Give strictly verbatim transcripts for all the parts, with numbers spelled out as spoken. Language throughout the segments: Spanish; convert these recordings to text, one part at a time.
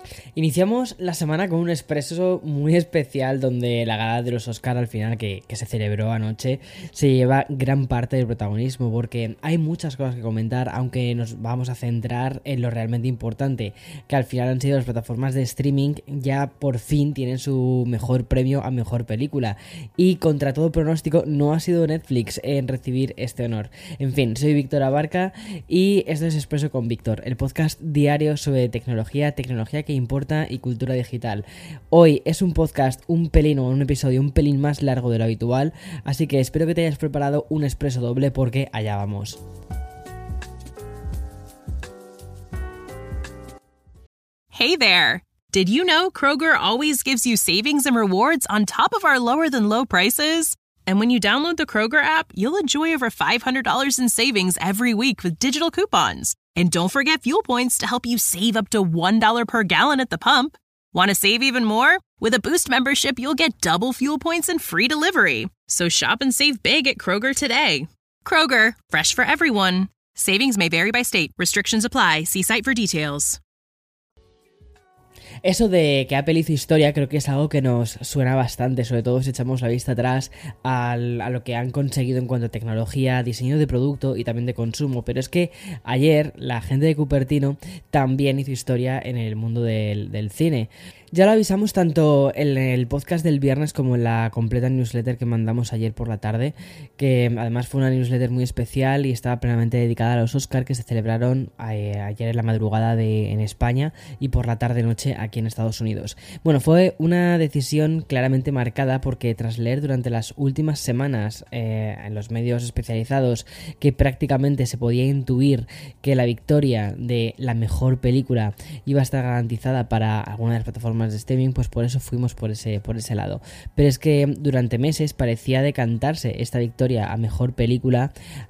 Iniciamos la semana con un expreso muy especial donde la gala de los Oscar al final que, que se celebró anoche se lleva gran parte del protagonismo porque hay muchas cosas que comentar, aunque nos vamos a centrar en lo realmente importante, que al final han sido las plataformas de streaming. Ya por fin tienen su mejor premio a mejor película y contra todo pronóstico no ha sido Netflix en recibir este honor. En fin, soy Víctor Abarca y esto es Expreso con Víctor, el podcast diario sobre tecnología, tecnología que importa y cultura digital. Hoy es un podcast un pelín o un episodio un pelín más largo de lo habitual, así que espero que te hayas preparado un expreso doble porque allá vamos. Hey there! Did you know Kroger always gives you savings and rewards on top of our lower than low prices? And when you download the Kroger app, you'll enjoy over five hundred dollars in savings every week with digital coupons. And don't forget fuel points to help you save up to one dollar per gallon at the pump. Want to save even more? With a Boost membership, you'll get double fuel points and free delivery. So shop and save big at Kroger today. Kroger, fresh for everyone. Savings may vary by state. Restrictions apply. See site for details. Eso de que Apple hizo historia creo que es algo que nos suena bastante, sobre todo si echamos la vista atrás al, a lo que han conseguido en cuanto a tecnología, diseño de producto y también de consumo. Pero es que ayer la gente de Cupertino también hizo historia en el mundo del, del cine. Ya lo avisamos tanto en el podcast del viernes como en la completa newsletter que mandamos ayer por la tarde, que además fue una newsletter muy especial y estaba plenamente dedicada a los Oscar que se celebraron eh, ayer en la madrugada de, en España y por la tarde-noche aquí en Estados Unidos. Bueno, fue una decisión claramente marcada porque tras leer durante las últimas semanas eh, en los medios especializados que prácticamente se podía intuir que la victoria de la mejor película iba a estar garantizada para alguna de las plataformas de streaming, pues por eso fuimos por ese, por ese lado. Pero es que durante meses parecía decantarse esta victoria a mejor película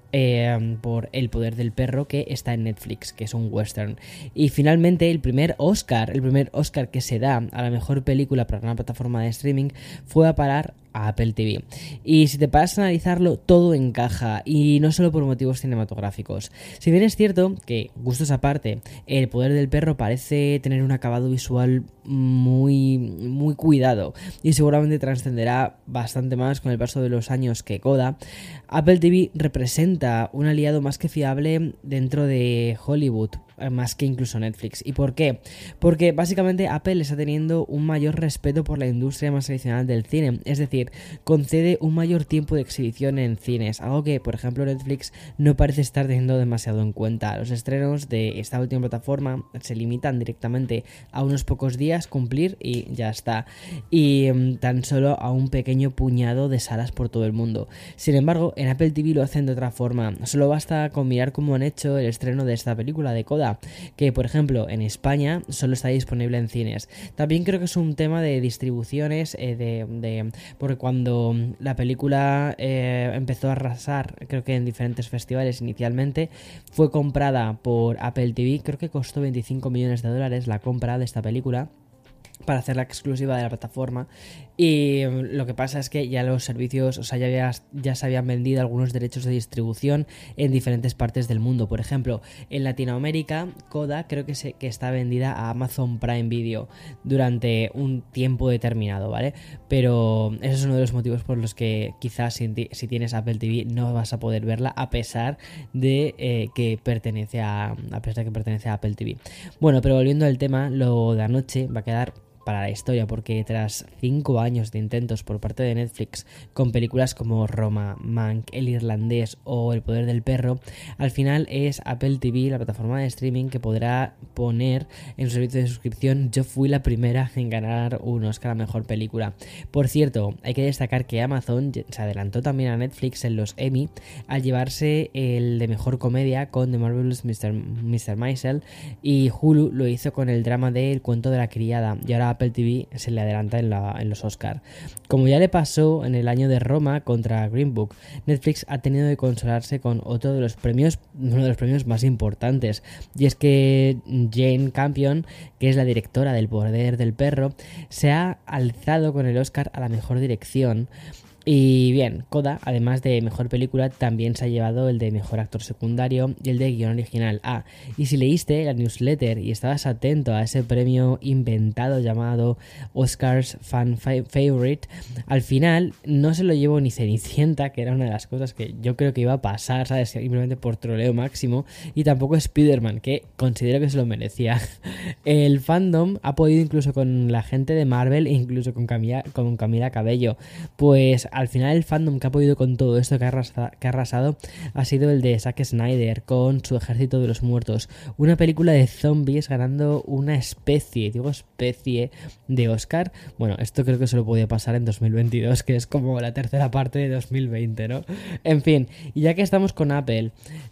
Eh, por El poder del perro, que está en Netflix, que es un western. Y finalmente el primer Oscar, el primer Oscar que se da a la mejor película para una plataforma de streaming fue a parar a Apple T V. Y si te paras a analizarlo, todo encaja, y no solo por motivos cinematográficos. Si bien es cierto que, gustos aparte, El poder del perro parece tener un acabado visual muy, muy cuidado y seguramente trascenderá bastante más con el paso de los años que Coda, Apple T V representa un aliado más que fiable dentro de Hollywood, más que incluso Netflix. ¿Y por qué? Porque básicamente Apple está teniendo un mayor respeto por la industria más tradicional del cine, es decir, concede un mayor tiempo de exhibición en cines, algo que por ejemplo Netflix no parece estar teniendo demasiado en cuenta. Los estrenos de esta última plataforma se limitan directamente a unos pocos días cumplir y ya está, y um, tan solo a un pequeño puñado de salas por todo el mundo. Sin embargo, en Apple T V lo hacen de otra forma. Solo basta con mirar cómo han hecho el estreno de esta película de Coda, que por ejemplo en España solo está disponible en cines. También creo que es un tema de distribuciones, eh, de, de porque cuando la película eh, empezó a arrasar, creo que en diferentes festivales inicialmente, fue comprada por Apple T V, creo que costó veinticinco millones de dólares la compra de esta película para hacerla exclusiva de la plataforma. Y lo que pasa es que ya los servicios, o sea, ya, había, ya se habían vendido algunos derechos de distribución en diferentes partes del mundo. Por ejemplo, en Latinoamérica, Coda creo que, se, que está vendida a Amazon Prime Video durante un tiempo determinado, ¿vale? Pero ese es uno de los motivos por los que quizás si, si tienes Apple T V no vas a poder verla, a pesar de eh, que pertenece a, a pesar de que pertenece a Apple T V. Bueno, pero volviendo al tema, lo de anoche va a quedar para la historia, porque tras cinco años de intentos por parte de Netflix con películas como Roma, Mank, El Irlandés o El poder del perro, al final es Apple T V, la plataforma de streaming, que podrá poner en su servicio de suscripción Yo fui la primera en ganar un Oscar a mejor película. Por cierto, hay que destacar que Amazon se adelantó también a Netflix en los Emmy al llevarse el de mejor comedia con The Marvelous mister mister Maisel, y Hulu lo hizo con el drama de El cuento de la criada, y ahora Apple T V se le adelanta en, la, en los Oscar. Como ya le pasó en el año de Roma contra Green Book, Netflix ha tenido que consolarse con otro de los premios, uno de los premios más importantes, y es que Jane Campion, que es la directora del Poder del Perro, se ha alzado con el Oscar a la mejor dirección, Y bien, Coda, además de mejor película, también se ha llevado el de mejor actor secundario y el de guión original. Ah, y si leíste la newsletter y estabas atento a ese premio inventado llamado Oscars Fan Favorite, al final no se lo llevó ni Cenicienta, que era una de las cosas que yo creo que iba a pasar, ¿sabes? Simplemente por troleo máximo, y tampoco Spider-Man, que considero que se lo merecía. El fandom ha podido incluso con la gente de Marvel e incluso con Camila, con Camila Cabello, pues al final el fandom que ha podido con todo esto que ha, arrasado, que ha arrasado ha sido el de Zack Snyder con su Ejército de los Muertos, una película de zombies ganando una especie, digo especie de Oscar. Bueno, esto creo que se lo podía pasar en dos mil veintidós, que es como la tercera parte de dos mil veinte, ¿no? En fin, y ya que estamos con Apple,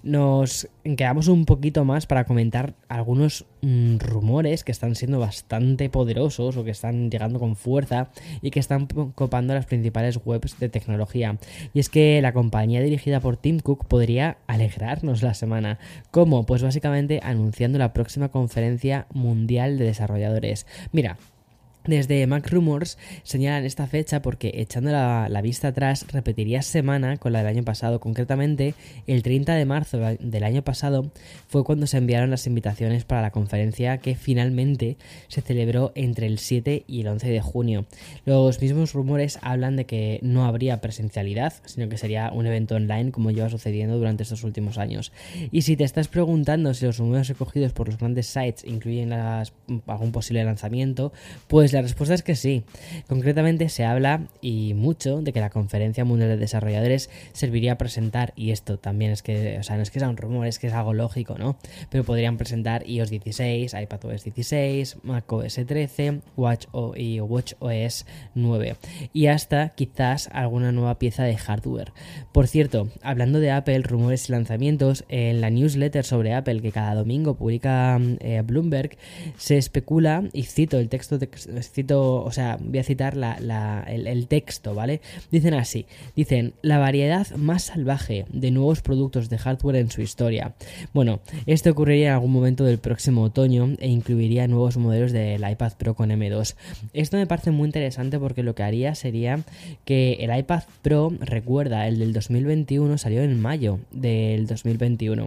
nos quedamos un poquito más para comentar algunos mmm, rumores que están siendo bastante poderosos o que están llegando con fuerza y que están copando las principales webs de tecnología. Y es que la compañía dirigida por Tim Cook podría alegrarnos la semana. ¿Cómo? Pues básicamente anunciando la próxima conferencia mundial de desarrolladores. Mira, desde Mac Rumors señalan esta fecha porque, echando la, la vista atrás, repetiría semana con la del año pasado. Concretamente, el treinta de marzo del año pasado fue cuando se enviaron las invitaciones para la conferencia, que finalmente se celebró entre el siete y el once de junio. Los mismos rumores hablan de que no habría presencialidad, sino que sería un evento online, como lleva sucediendo durante estos últimos años. Y si te estás preguntando si los rumores recogidos por los grandes sites incluyen las, algún posible lanzamiento, pues la respuesta es que sí. Concretamente se habla, y mucho, de que la Conferencia Mundial de Desarrolladores serviría a presentar, y esto también es que, o sea, no es que sea un rumor, es que es algo lógico, ¿no? Pero podrían presentar iOS dieciséis, iPadOS dieciséis, macOS trece, Watch o, y WatchOS nueve, y hasta quizás alguna nueva pieza de hardware. Por cierto, hablando de Apple, rumores y lanzamientos, en la newsletter sobre Apple que cada domingo publica eh, Bloomberg, se especula, y cito el texto de cito, o sea, voy a citar la, la, el, el texto, ¿vale? Dicen así, dicen, la variedad más salvaje de nuevos productos de hardware en su historia. Bueno, esto ocurriría en algún momento del próximo otoño e incluiría nuevos modelos del iPad Pro con M dos. Esto me parece muy interesante porque lo que haría sería que el iPad Pro, recuerda, el del dos mil veintiuno salió en mayo del dos mil veintiuno.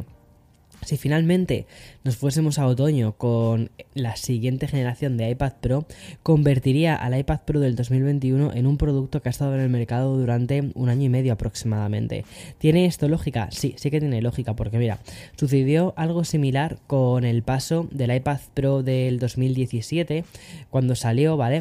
Si finalmente nos fuésemos a otoño con la siguiente generación de iPad Pro, convertiría al iPad Pro del dos mil veintiuno en un producto que ha estado en el mercado durante un año y medio aproximadamente. ¿Tiene esto lógica? Sí, sí que tiene lógica, porque mira, sucedió algo similar con el paso del iPad Pro del dos mil diecisiete, cuando salió, ¿vale?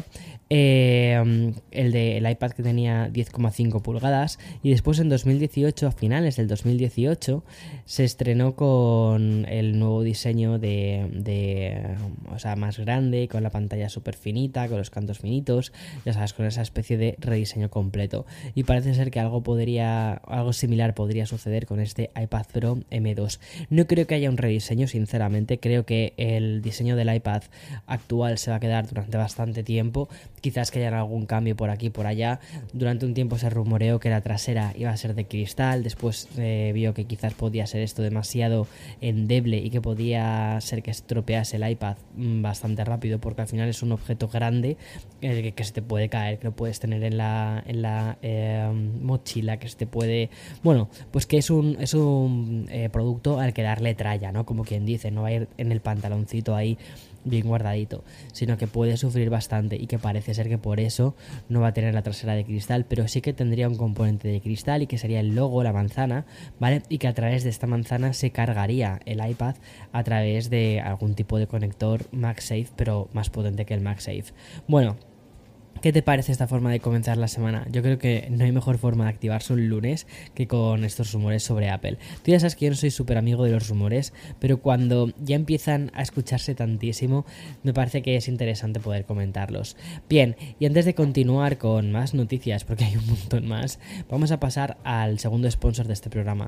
Eh, el de el iPad que tenía diez coma cinco pulgadas, y después en dos mil dieciocho, a finales del dos mil dieciocho, se estrenó con el nuevo diseño de, de o sea, más grande, con la pantalla súper finita, con los cantos finitos, ya sabes, con esa especie de rediseño completo. Y parece ser que algo podría, algo similar podría suceder con este iPad Pro M dos. No creo que haya un rediseño, sinceramente. Creo que el diseño del iPad actual se va a quedar durante bastante tiempo. Quizás que haya algún cambio por aquí, por allá. Durante un tiempo se rumoreó que la trasera iba a ser de cristal. Después eh, vio que quizás podía ser esto demasiado endeble y que podía ser que estropease el iPad mmm, bastante rápido, porque al final es un objeto grande eh, que, que se te puede caer, que lo puedes tener en la, en la eh, mochila, que se te puede... Bueno, pues que es un, es un eh, producto al que darle tralla, ¿no? Como quien dice, no va a ir en el pantaloncito ahí bien guardadito, sino que puede sufrir bastante, y que parece ser que por eso no va a tener la trasera de cristal, pero sí que tendría un componente de cristal, y que sería el logo, la manzana, ¿vale? Y que a través de esta manzana se cargaría el iPad a través de algún tipo de conector MagSafe, pero más potente que el MagSafe. Bueno, ¿qué te parece esta forma de comenzar la semana? Yo creo que no hay mejor forma de activarse un lunes que con estos rumores sobre Apple. Tú ya sabes que yo no soy súper amigo de los rumores, pero cuando ya empiezan a escucharse tantísimo, me parece que es interesante poder comentarlos. Bien, y antes de continuar con más noticias, porque hay un montón más, vamos a pasar al segundo sponsor de este programa.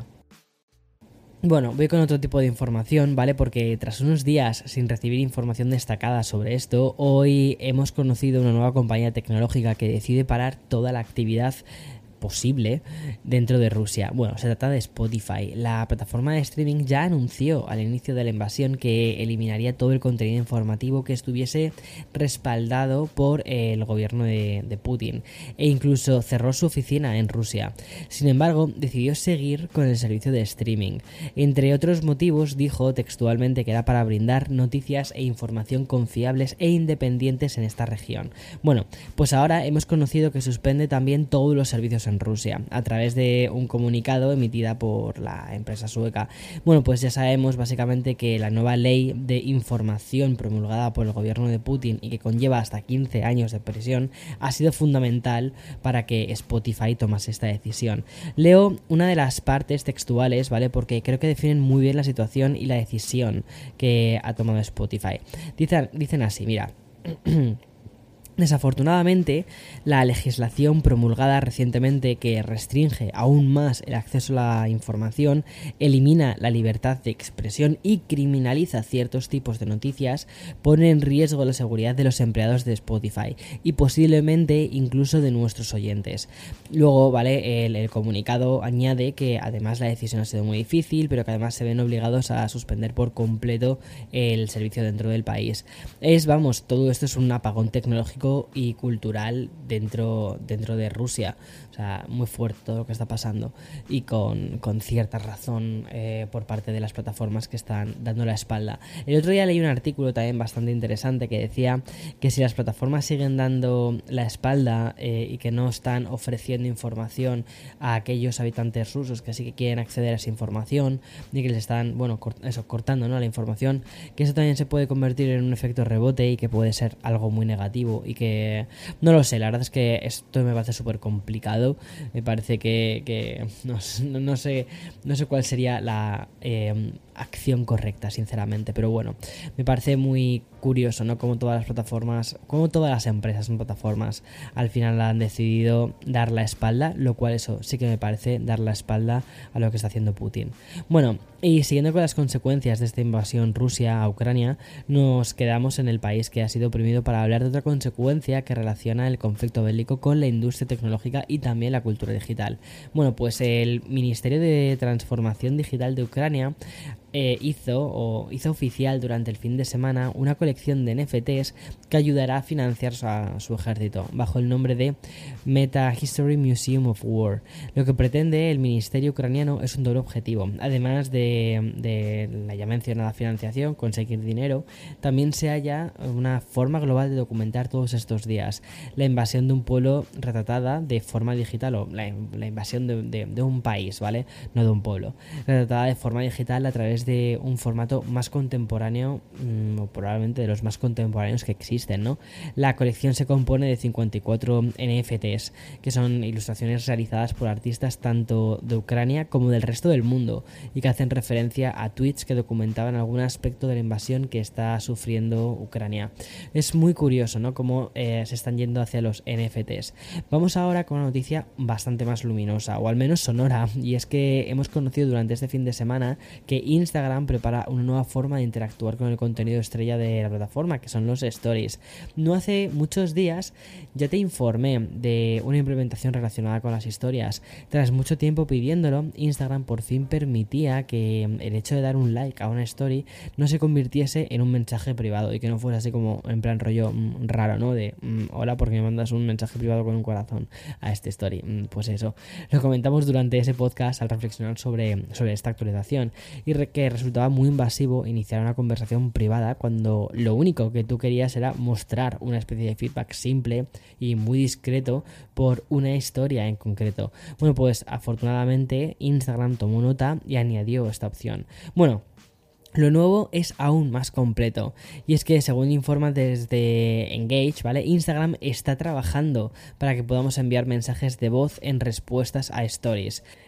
Bueno, voy con otro tipo de información, ¿vale? Porque tras unos días sin recibir información destacada sobre esto, hoy hemos conocido una nueva compañía tecnológica que decide parar toda la actividad posible dentro de Rusia. Bueno, se trata de Spotify. La plataforma de streaming ya anunció al inicio de la invasión que eliminaría todo el contenido informativo que estuviese respaldado por el gobierno de, de Putin, e incluso cerró su oficina en Rusia. Sin embargo, decidió seguir con el servicio de streaming. Entre otros motivos, dijo textualmente que era para brindar noticias e información confiables e independientes en esta región. Bueno, pues ahora hemos conocido que suspende también todos los servicios en Rusia, a través de un comunicado emitida por la empresa sueca. Bueno, pues ya sabemos básicamente que la nueva ley de información promulgada por el gobierno de Putin y que conlleva hasta quince años de prisión ha sido fundamental para que Spotify tomase esta decisión. Leo una de las partes textuales, ¿vale? Porque creo que definen muy bien la situación y la decisión que ha tomado Spotify. Dicen, dicen así, mira... Desafortunadamente, la legislación promulgada recientemente que restringe aún más el acceso a la información, elimina la libertad de expresión y criminaliza ciertos tipos de noticias, pone en riesgo la seguridad de los empleados de Spotify y posiblemente incluso de nuestros oyentes. Luego, vale, el, el comunicado añade que además la decisión ha sido muy difícil, pero que además se ven obligados a suspender por completo el servicio dentro del país. Es, vamos, todo esto es un apagón tecnológico y cultural dentro, dentro de Rusia. O sea, muy fuerte todo lo que está pasando y con, con cierta razón eh, por parte de las plataformas que están dando la espalda. El otro día leí un artículo también bastante interesante que decía que si las plataformas siguen dando la espalda eh, y que no están ofreciendo información a aquellos habitantes rusos que sí que quieren acceder a esa información y que les están, bueno, cort- eso, cortando, ¿no?, la información, que eso también se puede convertir en un efecto rebote y que puede ser algo muy negativo y que no lo sé, la verdad es que esto me parece súper complicado. Me parece que, que no, no sé no sé cuál sería la eh, acción correcta, sinceramente, pero bueno, me parece muy curioso, ¿no?, como todas las plataformas, como todas las empresas en plataformas al final han decidido dar la espalda, lo cual eso sí que me parece dar la espalda a lo que está haciendo Putin. Bueno, y siguiendo con las consecuencias de esta invasión Rusia a Ucrania, nos quedamos en el país que ha sido oprimido para hablar de otra consecuencia que relaciona el conflicto bélico con la industria tecnológica y también la cultura digital. Bueno, pues el Ministerio de Transformación Digital de Ucrania eh, hizo o hizo oficial durante el fin de semana una colección de N F Ts que ayudará a financiar a su ejército bajo el nombre de Meta History Museum of War. Lo que pretende el ministerio ucraniano es un doble objetivo. Además de, de la ya mencionada financiación, conseguir dinero, también se halla una forma global de documentar todos estos días la invasión de un pueblo retratada de forma digital, o la, la invasión de, de, de un país, ¿vale? No de un pueblo. Retratada de forma digital a través de un formato más contemporáneo, mmm, o probablemente de los más contemporáneos que existen, ¿no? La colección se compone de cincuenta y cuatro N F Ts, que son ilustraciones realizadas por artistas tanto de Ucrania como del resto del mundo y que hacen referencia a tweets que documentaban algún aspecto de la invasión que está sufriendo Ucrania. Es muy curioso, ¿no?, cómo eh, se están yendo hacia los N F Ts. Vamos ahora con una noticia bastante más luminosa, o al menos sonora, y es que hemos conocido durante este fin de semana que Instagram prepara una nueva forma de interactuar con el contenido estrella de la plataforma, que son los stories. No hace muchos días ya te informé de una implementación relacionada con las historias. Tras mucho tiempo pidiéndolo, Instagram por fin permitía que el hecho de dar un like a una story no se convirtiese en un mensaje privado y que no fuese así como en plan rollo mmm, raro, ¿no? De mmm, hola, porque me mandas un mensaje privado con un corazón a este story. Mm, pues eso, lo comentamos durante ese podcast al reflexionar sobre, sobre esta actualización y re- que resultaba muy invasivo iniciar una conversación privada cuando lo único que tú querías era mostrar una especie de feedback simple y muy discreto por una historia en concreto. Bueno, pues afortunadamente Instagram tomó nota y añadió esta opción. Bueno, lo nuevo es aún más completo y es que, según informa desde Engage, ¿vale?, Instagram está trabajando para que podamos enviar mensajes de voz en respuestas a stories.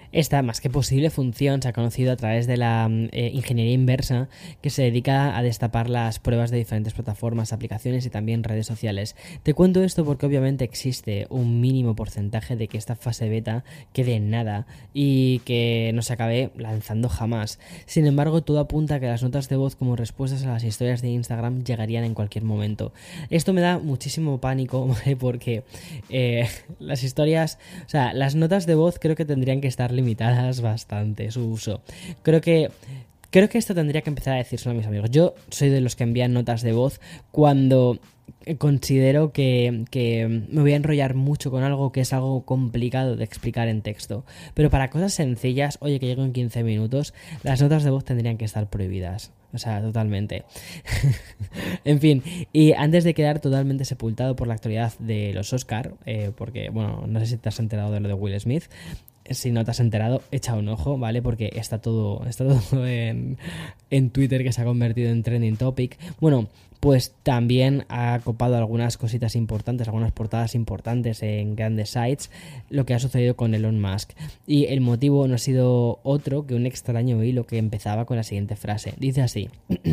Esta, más que posible función, se ha conocido a través de la eh, ingeniería inversa, que se dedica a destapar las pruebas de diferentes plataformas, aplicaciones y también redes sociales. Te cuento esto porque obviamente existe un mínimo porcentaje de que esta fase beta quede en nada y que no se acabe lanzando jamás. Sin embargo, todo apunta a que las notas de voz como respuestas a las historias de Instagram llegarían en cualquier momento. Esto me da muchísimo pánico, ¿vale? Porque eh, las historias, o sea, las notas de voz creo que tendrían que estar limitadas bastante su uso. Creo que creo que esto tendría que empezar a decírselo a mis amigos. Yo soy de los que envían notas de voz cuando considero que, que me voy a enrollar mucho con algo que es algo complicado de explicar en texto. Pero para cosas sencillas, oye, que llego en quince minutos, las notas de voz tendrían que estar prohibidas. O sea, totalmente. En fin, y antes de quedar totalmente sepultado por la actualidad de los Oscar, eh, porque, bueno, no sé si te has enterado de lo de Will Smith. Si no te has enterado, echa un ojo, ¿vale? Porque está todo, está todo en, en Twitter, que se ha convertido en trending topic. Bueno, pues también ha copado algunas cositas importantes, algunas portadas importantes en grandes sites, lo que ha sucedido con Elon Musk. Y el motivo no ha sido otro que un extraño hilo que empezaba con la siguiente frase. Dice así: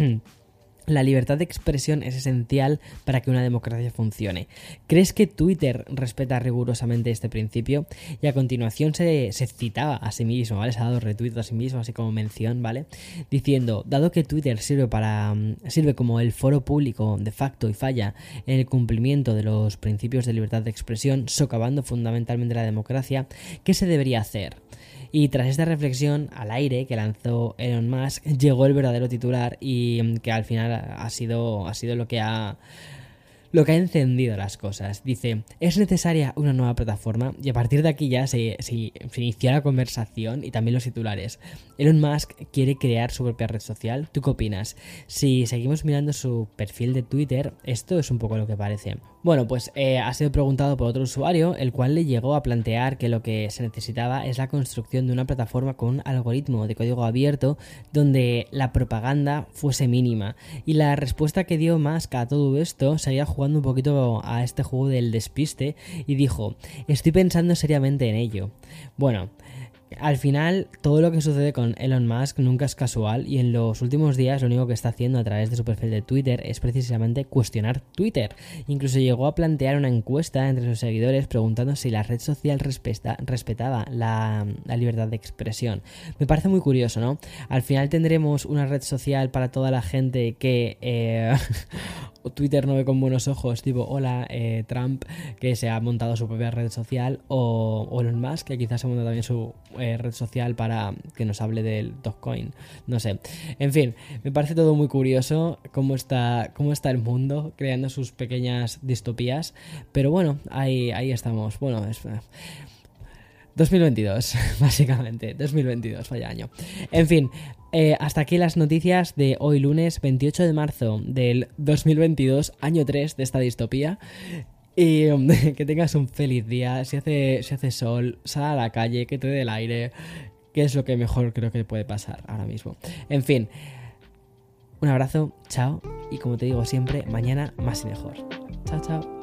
la libertad de expresión es esencial para que una democracia funcione. ¿Crees que Twitter respeta rigurosamente este principio? Y a continuación se, se citaba a sí mismo, ¿vale? Se ha dado retweet a sí mismo, así como mención, ¿vale? Diciendo, dado que Twitter sirve para sirve como el foro público de facto y falla en el cumplimiento de los principios de libertad de expresión, socavando fundamentalmente la democracia, ¿qué se debería hacer? Y tras esta reflexión al aire que lanzó Elon Musk, llegó el verdadero titular y que al final ha sido, ha sido lo que ha... lo que ha encendido las cosas. Dice, es necesaria una nueva plataforma, y a partir de aquí ya se, se, se inició la conversación y también los titulares. Elon Musk quiere crear su propia red social. ¿Tú qué opinas? Si seguimos mirando su perfil de Twitter, esto es un poco lo que parece. Bueno, pues eh, ha sido preguntado por otro usuario, el cual le llegó a plantear que lo que se necesitaba es la construcción de una plataforma con un algoritmo de código abierto donde la propaganda fuese mínima. Y la respuesta que dio Musk a todo esto seguía jugando un poquito a este juego del despiste y dijo, estoy pensando seriamente en ello. Bueno, al final todo lo que sucede con Elon Musk nunca es casual, y en los últimos días lo único que está haciendo a través de su perfil de Twitter es precisamente cuestionar Twitter. Incluso llegó a plantear una encuesta entre sus seguidores preguntando si la red social respeta, respetaba la, la libertad de expresión. Me parece muy curioso, ¿no? Al final tendremos una red social para toda la gente que... Eh, Twitter no ve con buenos ojos, tipo, hola, eh, Trump, que se ha montado su propia red social, o, o Elon Musk, que quizás se ha montado también su eh, red social para que nos hable del Dogecoin, no sé. En fin, me parece todo muy curioso cómo está, cómo está el mundo creando sus pequeñas distopías, pero bueno, ahí, ahí estamos. Bueno, es... dos mil veintidós, básicamente, dos mil veintidós, vaya año. En fin, eh, hasta aquí las noticias de hoy lunes veintiocho de marzo del dos mil veintidós, año tres de esta distopía. Y um, que tengas un feliz día. Si hace, si hace sol, sal a la calle, que te dé el aire, que es lo que mejor creo que puede pasar ahora mismo. En fin, un abrazo, chao, y como te digo siempre, mañana más y mejor. Chao, chao.